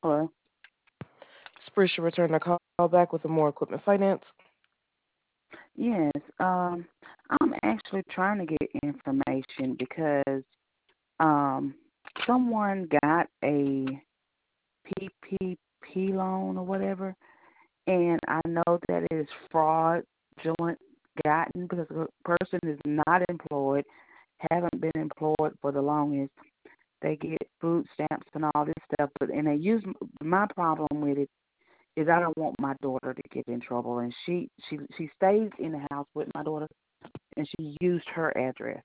Hello. Spruce should return the call back with a more equipment finance. Yes. I'm actually trying to get information because um, someone got a PPP loan or whatever, and I know that it is fraudulent gotten because the person is not employed, haven't been employed for the longest. They get food stamps and all this stuff, but and they use my problem with it is I don't want my daughter to get in trouble, and she stays in the house with my daughter, and she used her address.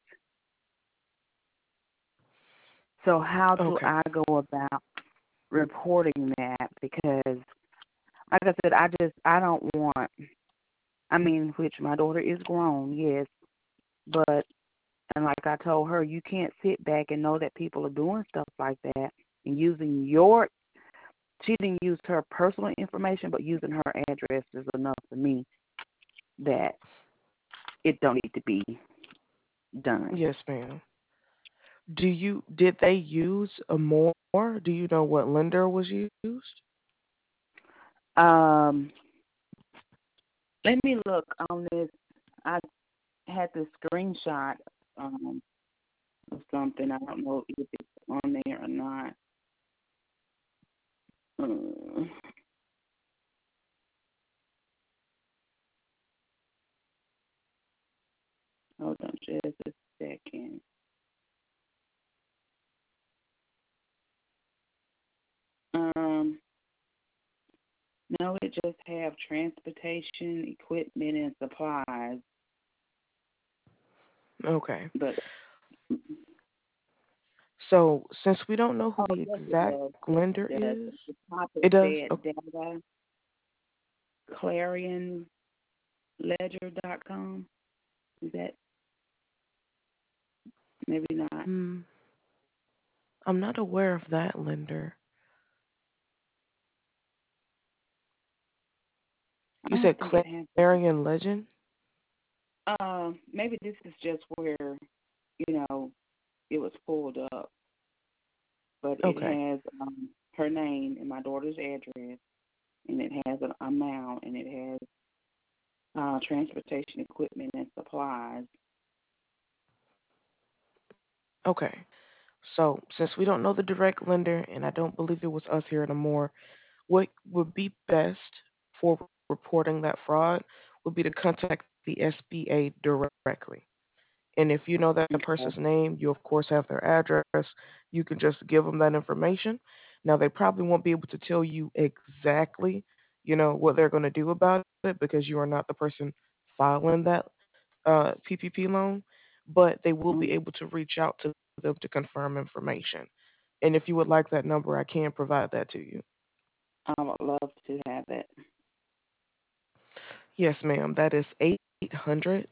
So how do Okay. I go about reporting that? Because like I said, I don't want. I mean, which my daughter is grown, yes, but and like I told her, you can't sit back and know that people are doing stuff like that and using your. She didn't use her personal information, but using her address is enough for me that it don't need to be done. Yes, ma'am. Did they use a more? Do you know what lender was used? Um, let me look on this. I had the screenshot of something. I don't know if it's on there or not. Uh, hold on just a second. Um, no, it just have transportation, equipment, and supplies. Okay. But So since we don't know who oh, the yes, it exact does. Yes, lender it does. is, The top it it does. said data clarionledger.com. Is that maybe not? Hmm. I'm not aware of that lender. I You don't said think it has. Clarion Legend. Maybe this is just where it was pulled up, but it Okay. has her name and my daughter's address, and it has an amount, and it has transportation equipment and supplies. Okay. So since we don't know the direct lender, and I don't believe it was us here anymore, what would be best for reporting that fraud would be to contact the SBA directly. And if you know that Okay. person's name, you of course have their address. You can just give them that information. Now they probably won't be able to tell you exactly, what they're going to do about it because you are not the person filing that PPP loan. But they will be Mm, able to reach out to them to confirm information. And if you would like that number, I can provide that to you. I would love to have it. Yes, ma'am. That is 800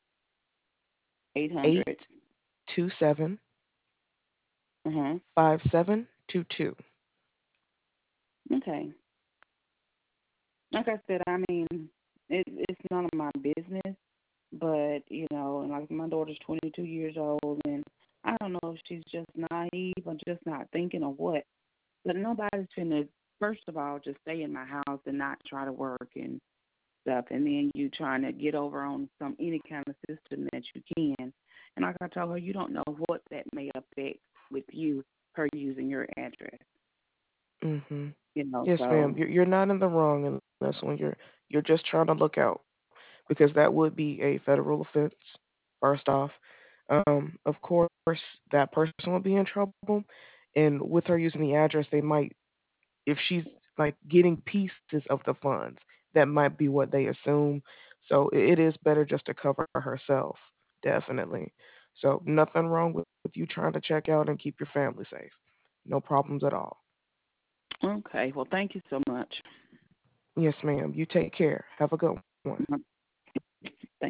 800. 827 Uh-huh. 5722. Okay. Like I said, I mean, it's none of my business, but, and like my daughter's 22 years old, and I don't know if she's just naive or just not thinking or what, but nobody's finna, first of all, just stay in my house and not try to work and stuff, and then you trying to get over on any kind of system that you can. And like I told her, you don't know what that may affect with you, her using your address, Hmm. Yes, so. ma'am. You're not in the wrong in this one. You're just trying to look out because that would be a federal offense. First off, of course, that person will be in trouble, and with her using the address, they might, if she's like getting pieces of the funds, that might be what they assume. So it is better just to cover herself, definitely. So nothing wrong with you trying to check out and keep your family safe. No problems at all. Okay, well, thank you so much. Yes, ma'am. You take care. Have a good one.